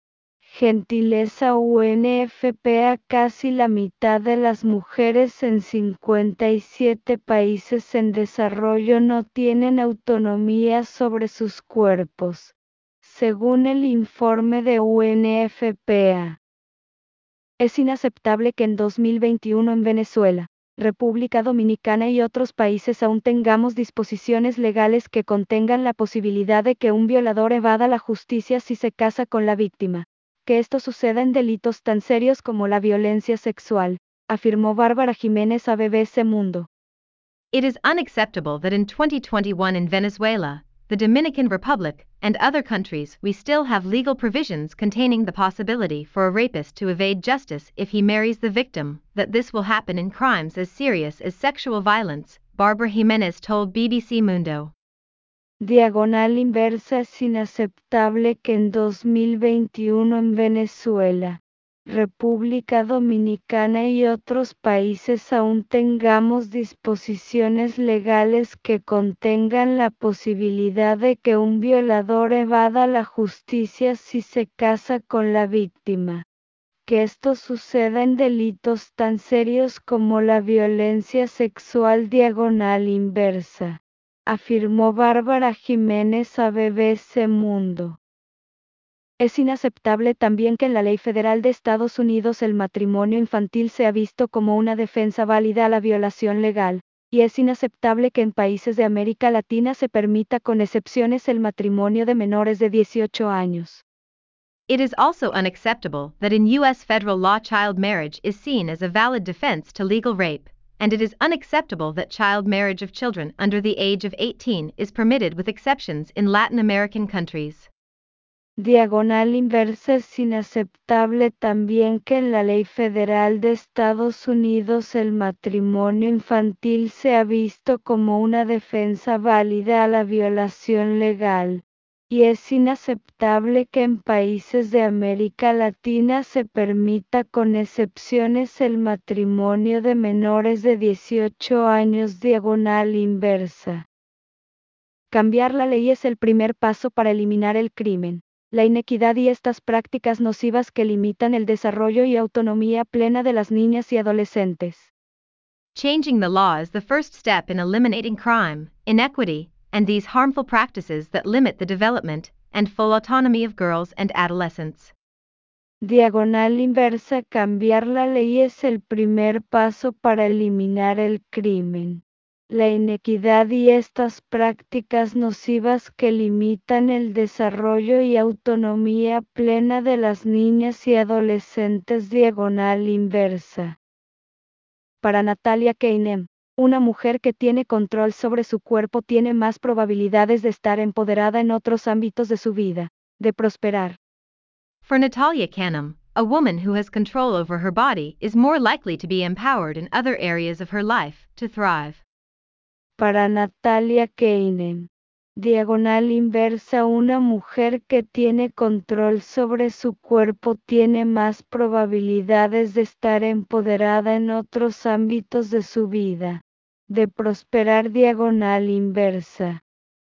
Gentileza U N F P A. Casi la mitad de las mujeres en cincuenta y siete países en desarrollo no tienen autonomía sobre sus cuerpos, según el informe de U N F P A. Es inaceptable que en dos mil veintiuno en Venezuela, República Dominicana y otros países aún tengamos disposiciones legales que contengan la posibilidad de que un violador evada la justicia si se casa con la víctima. Que esto suceda en delitos tan serios como la violencia sexual, afirmó Bárbara Jiménez a B B C Mundo. It is unacceptable that in twenty twenty-one in Venezuela, the Dominican Republic, and other countries we still have legal provisions containing the possibility for a rapist to evade justice if he marries the victim, that this will happen in crimes as serious as sexual violence, Barbara Jiménez told B B C Mundo. Diagonal inversa. Es inaceptable que en dos mil veintiuno en Venezuela, República Dominicana y otros países aún tengamos disposiciones legales que contengan la posibilidad de que un violador evada la justicia si se casa con la víctima. Que esto suceda en delitos tan serios como la violencia sexual diagonal inversa, afirmó Bárbara Jiménez a B B C Mundo. Es inaceptable también que en la ley federal de Estados Unidos el matrimonio infantil sea visto como una defensa válida a la violación legal, y es inaceptable que en países de América Latina se permita con excepciones el matrimonio de menores de dieciocho años. It is also unacceptable that in U S federal law child marriage is seen as a valid defense to legal rape, and it is unacceptable that child marriage of children under the age of eighteen is permitted with exceptions in Latin American countries. Diagonal inversa. Es inaceptable también que en la ley federal de Estados Unidos el matrimonio infantil sea visto como una defensa válida a la violación legal. Y es inaceptable que en países de América Latina se permita con excepciones el matrimonio de menores de dieciocho años. Diagonal inversa. Cambiar la ley es el primer paso para eliminar el crimen, la inequidad y estas prácticas nocivas que limitan el desarrollo y autonomía plena de las niñas y adolescentes. Changing the law is the first step in eliminating crime, inequity, and these harmful practices that limit the development and full autonomy of girls and adolescents. Diagonal inversa. Cambiar la ley es el primer paso para eliminar el crimen, la inequidad y estas prácticas nocivas que limitan el desarrollo y autonomía plena de las niñas y adolescentes. Diagonal inversa. Para Natalia Kanem, una mujer que tiene control sobre su cuerpo tiene más probabilidades de estar empoderada en otros ámbitos de su vida, de prosperar. For Natalia Kanem, a woman who has control over her body is more likely to be empowered in other areas of her life, to thrive. Para Natalia Kanem, diagonal inversa. Una mujer que tiene control sobre su cuerpo tiene más probabilidades de estar empoderada en otros ámbitos de su vida, de prosperar. Diagonal inversa.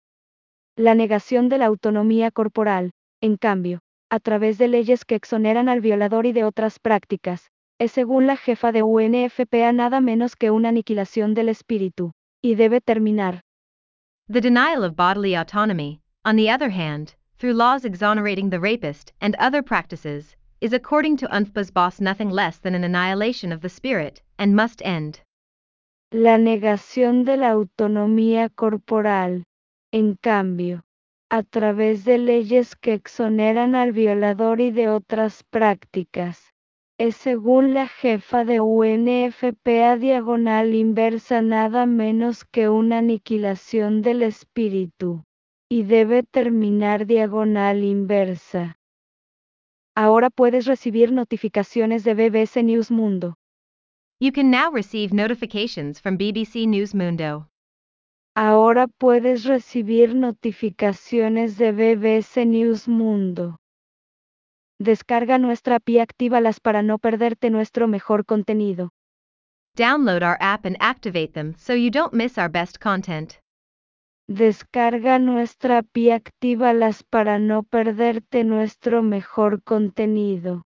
La negación de la autonomía corporal, en cambio, a través de leyes que exoneran al violador y de otras prácticas, es según la jefa de U N F P A nada menos que una aniquilación del espíritu, y debe terminar. The denial of bodily autonomy, on the other hand, through laws exonerating the rapist and other practices, is according to U N F P A's boss nothing less than an annihilation of the spirit, and must end. La negación de la autonomía corporal, en cambio, a través de leyes que exoneran al violador y de otras prácticas, es según la jefa de U N F P A diagonal inversa nada menos que una aniquilación del espíritu, y debe terminar. Diagonal inversa. Ahora puedes recibir notificaciones de B B C News Mundo. You can now receive notifications from B B C News Mundo. Ahora puedes recibir notificaciones de B B C News Mundo. Descarga nuestra app y actívalas para no perderte nuestro mejor contenido. Download our app and activate them so you don't miss our best content. Descarga nuestra app y actívalas para no perderte nuestro mejor contenido.